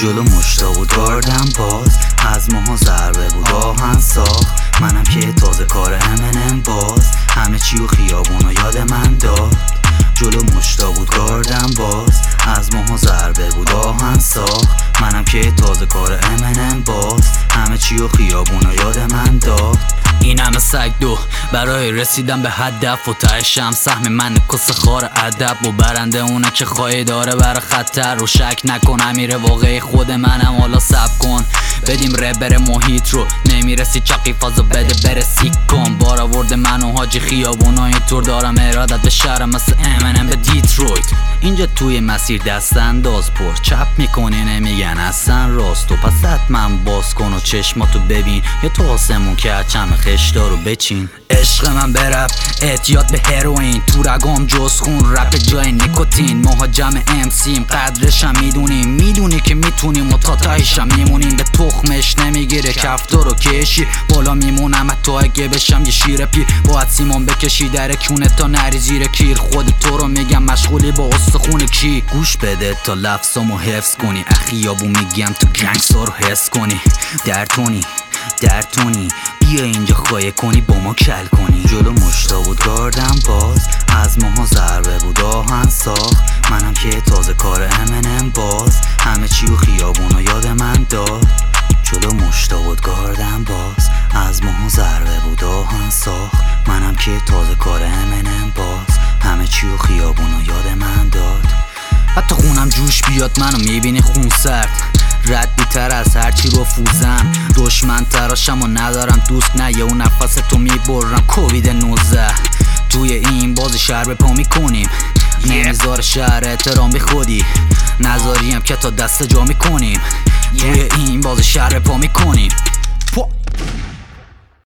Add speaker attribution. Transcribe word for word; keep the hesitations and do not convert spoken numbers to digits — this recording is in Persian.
Speaker 1: جلو مشتا بود گاردم باز، از ماها ضربه بود آهن ساخت. منم که تازه کار امنم باز، همه چی و خیابون و یاد من داد. جلو مشتا بود گاردم باز، از ماها ضربه بود آهن ساخت. منم که تازه کار امنم باز، همه چی و خیابون و یاد من داد. این همه سگ دو برای رسیدن به هدف و تهشم سهم من کس خار ادب و برنده اونه که خواهی داره برای خطر رو شک نکن. امیر واقعی خود منم، حالا سب کن بدیم ربر محیط رو، نمیرسی چقی فازو بده برسی کن. بار آورده من و حاجی خیابونا اینطور دارم ارادت به شهرم مثل امنم به دیترویت. اینجا توی مسیر دست انداز پر چپ میکنی نمیگن اصلا راست و پس حتما باز کن و چشماتو ببین یا تو آسمون که هرچم خشتا رو بچین. عشق من برپ اعتیاد به هروئین، تو رگام جز خون رپ جای نیکوتین. ماها جمع امسیم قدرشم میدونیم، میدونی که میتونیم و تا تایشم میمونیم. به تخمش نمیگیره کفتار و کشی بالا میمونم حتی اگه بشم یه شیر پیر. باید سیمان بکشی در کونه تا نری زیر کیر. خود تو رو میگم مشغولی با استخون کی. گوش بده تا لفظامو حفظ کنی، اخیابو میگم تو گنگستار رو حس کنی. در تونی در تونی بیا اینجا خواهی کنی با ما کل کنی. جلو مشتا بود گاردم باز، از ماها ضربه بود آهن ساخت. منم که تازه کار امنم باز، همه چی و خیابون و یاد من داد. جلو مشتا بود گاردم باز، از ماها ضربه بود آهن ساخت. منم که تازه کار امنم باز، همه چی و خیابون و یاد من داد. حتی خونم جوش بیاد منو میبینی خون سرد، رد بیتر از هرچی رفوزم. دشمن تراشم و ندارم دوست نه یه اون نفس تو میبرم کووید نوزده. توی این بازی شهر به پا میکنیم، نمیذار شهر احترام به خودی، نذاریم که تا دست جا میکنیم. توی این بازی شهر به پا میکنیم.